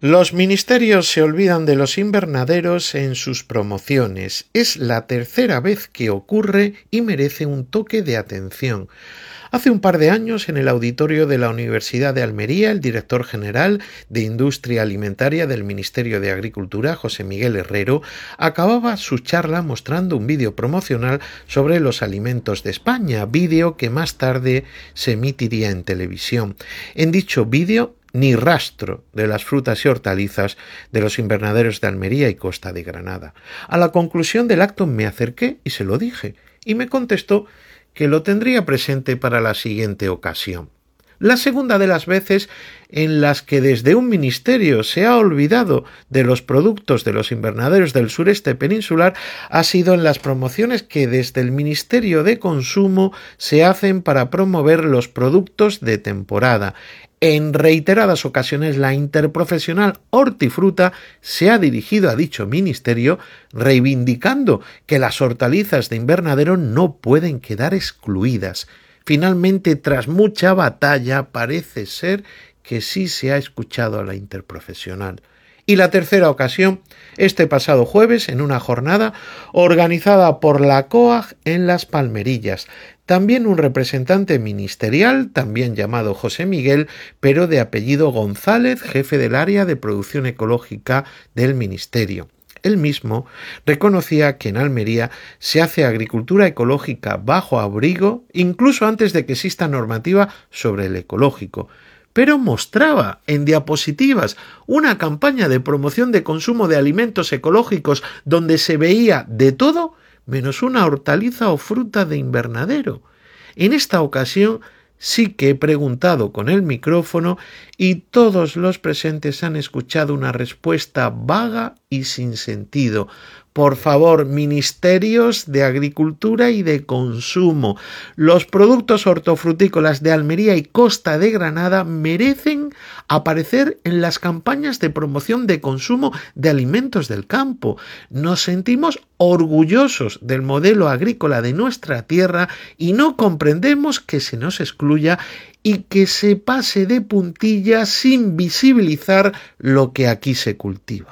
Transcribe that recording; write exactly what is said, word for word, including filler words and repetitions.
Los ministerios se olvidan de los invernaderos en sus promociones. Es la tercera vez que ocurre y merece un toque de atención. Hace un par de años, en el auditorio de la Universidad de Almería, el director general de Industria Alimentaria del Ministerio de Agricultura, José Miguel Herrero, acababa su charla mostrando un vídeo promocional sobre los alimentos de España, vídeo que más tarde se emitiría en televisión. En dicho vídeo, ni rastro de las frutas y hortalizas de los invernaderos de Almería y Costa de Granada. A la conclusión del acto me acerqué y se lo dije, y me contestó que lo tendría presente para la siguiente ocasión. La segunda de las veces en las que desde un ministerio se ha olvidado de los productos de los invernaderos del sureste peninsular ha sido en las promociones que desde el Ministerio de Consumo se hacen para promover los productos de temporada. En reiteradas ocasiones la interprofesional Hortifruta se ha dirigido a dicho ministerio reivindicando que las hortalizas de invernadero no pueden quedar excluidas. Finalmente, tras mucha batalla, parece ser que sí se ha escuchado a la interprofesional. Y la tercera ocasión, este pasado jueves, en una jornada organizada por la COAG en Las Palmerillas. También un representante ministerial, también llamado José Miguel, pero de apellido González, jefe del área de producción ecológica del ministerio. Él mismo reconocía que en Almería se hace agricultura ecológica bajo abrigo, incluso antes de que exista normativa sobre el ecológico. Pero mostraba en diapositivas una campaña de promoción de consumo de alimentos ecológicos donde se veía de todo menos una hortaliza o fruta de invernadero. En esta ocasión sí que he preguntado con el micrófono y todos los presentes han escuchado una respuesta vaga y sin sentido. Por favor, ministerios de Agricultura y de Consumo, los productos hortofrutícolas de Almería y Costa de Granada merecen aparecer en las campañas de promoción de consumo de alimentos del campo. Nos sentimos orgullosos del modelo agrícola de nuestra tierra y no comprendemos que se nos excluya y que se pase de puntillas sin visibilizar lo que aquí se cultiva.